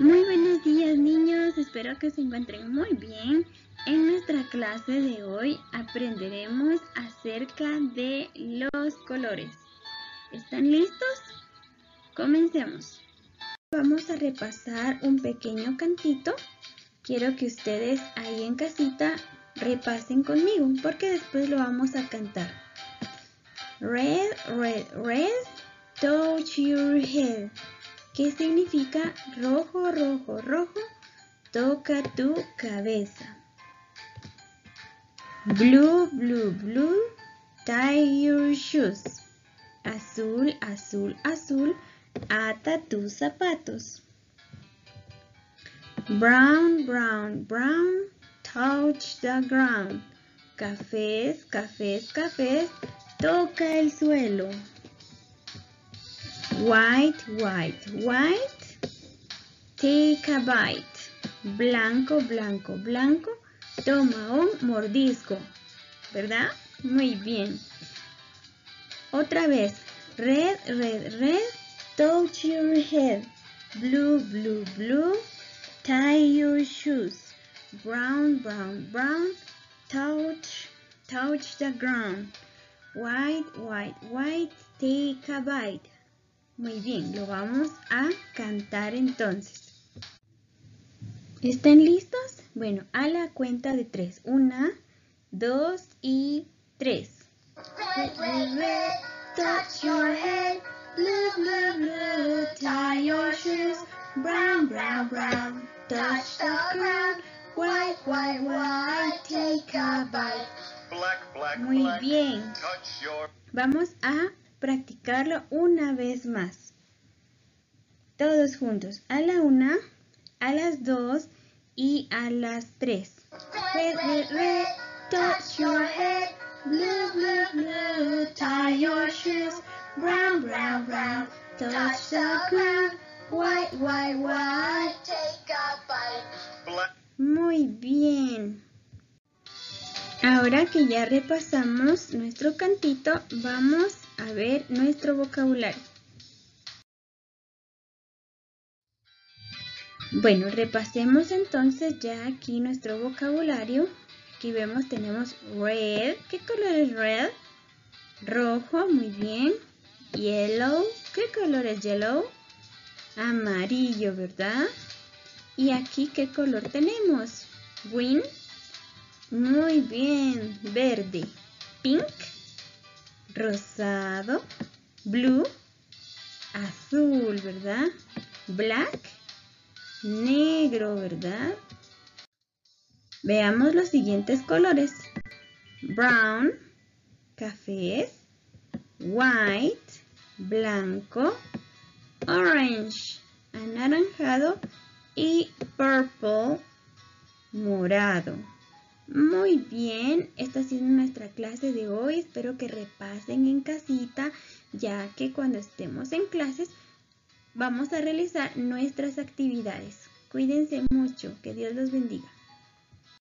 Muy buenos días, niños, espero que se encuentren muy bien. En nuestra clase de hoy aprenderemos acerca de los colores. ¿Están listos? Comencemos. Vamos a repasar un pequeño cantito. Quiero que ustedes ahí en casita repasen conmigo porque después lo vamos a cantar. Red, red, red, touch your head. ¿Qué significa rojo, rojo, rojo? Toca tu cabeza. Blue, blue, blue, tie your shoes. Azul, azul, azul, ata tus zapatos. Brown, brown, brown, touch the ground. Cafés, cafés, cafés, toca el suelo. White, white, white, take a bite. Blanco, blanco, blanco, toma un mordisco. ¿Verdad? Muy bien. Otra vez. Red, red, red, touch your head. Blue, blue, blue, tie your shoes. Brown, brown, brown, touch the ground. White, white, white, take a bite. Muy bien, lo vamos a cantar entonces. ¿Están listos? Bueno, a la cuenta de 3. 1, 2 y 3. Red, red, red, touch your head. Blue, blue, blue, tie your shoes. Brown, brown, brown, touch the ground. White, white, white, take a bite. Black, black, Muy black, bien. touch your... Vamos a practicarlo una vez más. Todos juntos. A la 1, a las 2 y a las 3. Red, red, red, touch your head. Blue, blue, blue, tie your shoes. Brown, brown, brown, touch the ground. White, white, white, take a bite. Black. Muy bien. Ahora que ya repasamos nuestro cantito, vamos a ver nuestro vocabulario. Bueno, repasemos entonces ya aquí nuestro vocabulario. Aquí vemos, tenemos red. ¿Qué color es red? Rojo, muy bien. Yellow. ¿Qué color es yellow? Amarillo, ¿verdad? Y aquí, ¿qué color tenemos? Green. Muy bien. Verde. Pink. Rosado. Blue. Azul, ¿verdad? Black. Negro, ¿verdad? Veamos los siguientes colores. Brown, cafés, white, blanco, orange, anaranjado y purple, morado. Muy bien, esta ha sido nuestra clase de hoy. Espero que repasen en casita, ya que cuando estemos en clases vamos a realizar nuestras actividades. Cuídense mucho, que Dios los bendiga.